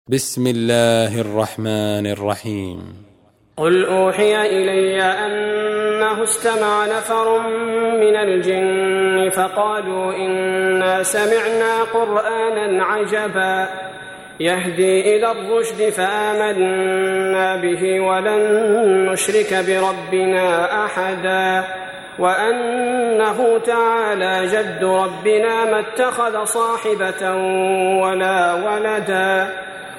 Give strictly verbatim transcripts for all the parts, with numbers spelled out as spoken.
بسم الله الرحمن الرحيم. قل أوحي إلي أنه استمع نفر من الجن فقالوا إنا سمعنا قرآنا عجبا يهدي إلى الرشد فآمنا به ولن نشرك بربنا أحدا وأنه تعالى جد ربنا ما اتخذ صاحبة ولا ولدا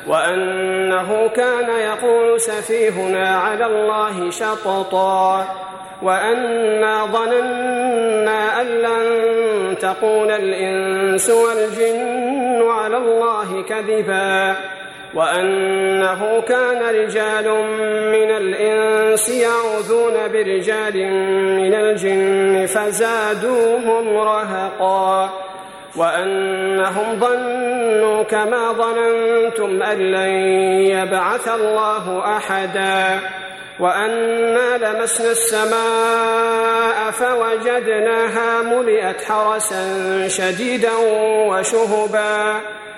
وأنه كان يقول سفيهنا على الله شططا وأنا ظننا أن لن تقول الإنس والجن على الله كذبا وأنه كان رجال من الإنس يعوذون برجال من الجن فزادوهم رهقا وأنهم ظنوا كما ظننتم أن لن يبعث الله أحدا وأنا لمسنا السماء فوجدناها ملئت حرسا شديدا وشهبا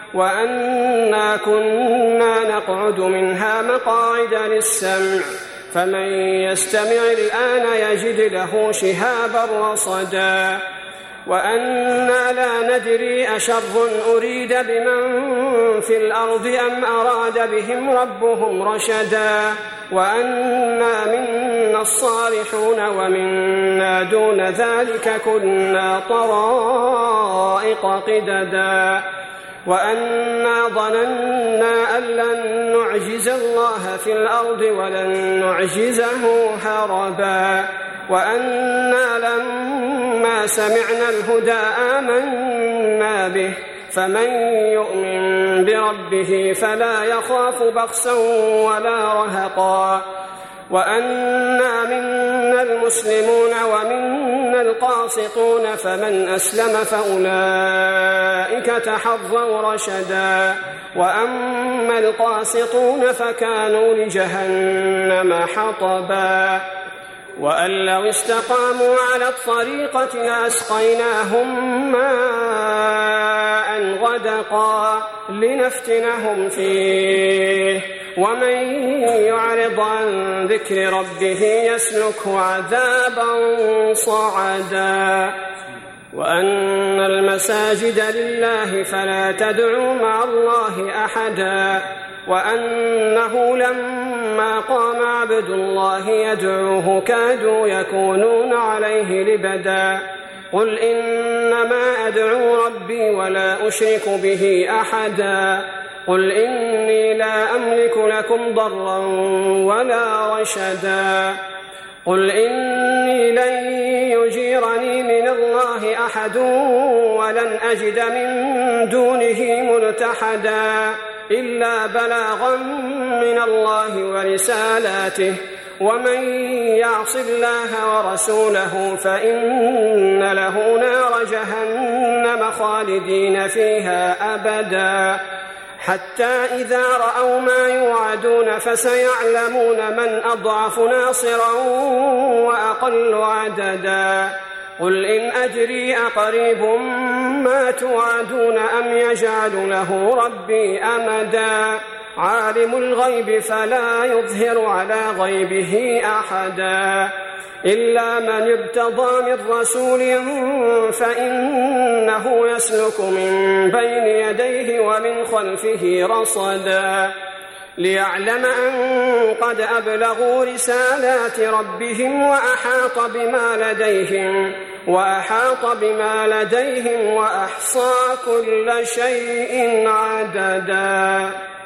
وأنا كنا نقعد منها مقاعد للسمع فمن يستمع الآن يجد له شهابا رصدا وأنا لا ندري أشر أريد بمن في الأرض أم أراد بهم ربهم رشدا وأنا منا الصالحون ومنا دون ذلك كنا طرائق قددا وأنا ظننا أن لن نعجز الله في الأرض ولن نعجزه هربا وأنا لما سمعنا الهدى آمنا به فمن يؤمن بربه فلا يخاف بخسا ولا رهقا وأنا منا المسلمون ومنا القاسطون فمن أسلم فأولئك تحظوا رشدا وأما القاسطون فكانوا لجهنم حطبا وأن لو استقاموا على الطريقة لأسقيناهم ماء غدقا لنفتنهم فيه ومن يعرض عن ذكر ربه يسلكه عذابا صعدا وأن المساجد لله فلا تدعوا مع الله أحدا وأنه لما قام عبد الله يدعوه كادوا يكونون عليه لبدا قل إنما أدعو ربي ولا أشرك به أحدا قل إني لا أملك لكم ضرا ولا رشدا قل إني لن يجيرني من الله أحد ولن أجد من دونه ملتحدا إلا بلاغا من الله ورسالاته ومن يعص الله ورسوله فإن له نار جهنم خالدين فيها أبدا حتى إذا رأوا ما يوعدون فسيعلمون من أضعف ناصرا وأقل عددا قل إن أدري أقريب ما توعدون أم يجعل له ربي أمدا عالم الغيب فلا يظهر على غيبه أحدا إلا من ارتضى من رسول فإنه يسلك من بين يديه ومن خلفه رصدا ليعلم أن قد أبلغوا رسالات ربهم وأحاط بما لديهم وأحاط بما لديهم وأحصى كل شيء عددا.